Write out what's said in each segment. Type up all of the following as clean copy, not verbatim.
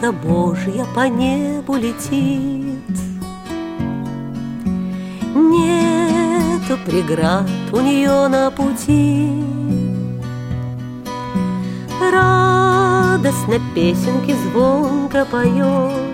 Птица Божья по небу летит. Нету преград у нее на пути. Радостно песенки звонко поет.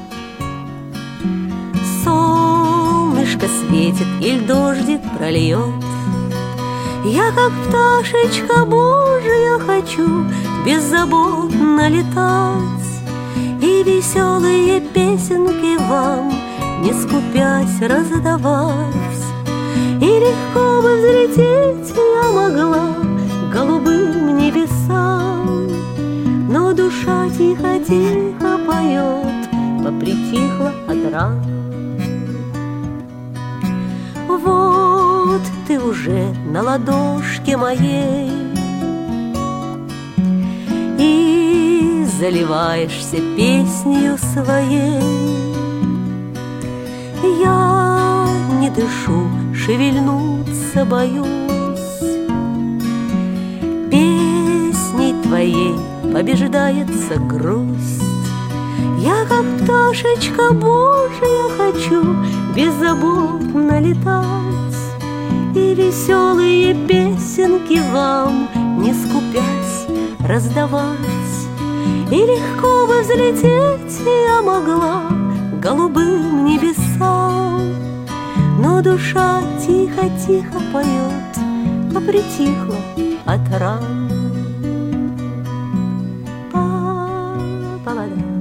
Солнышко светит или дождик прольет. Я, как пташечка Божия, хочу беззаботно летать и веселые песенки вам, не скупясь, раздавать. И легко бы взлететь я могла к голубым небесам, но душа тихо-тихо поет, попритихла от ран. Вот ты уже на ладошке моей и заливаешься песнею своей. Я не дышу, шевельнуться боюсь. Песней твоей побеждается грусть. Я, как пташечка Божия, хочу беззаботно летать и веселые песенки вам, не скупясь, раздавать. И легко бы взлететь я могла к голубым небесам, но душа тихо-тихо поет, попритихла от ран. Па-па-па-да.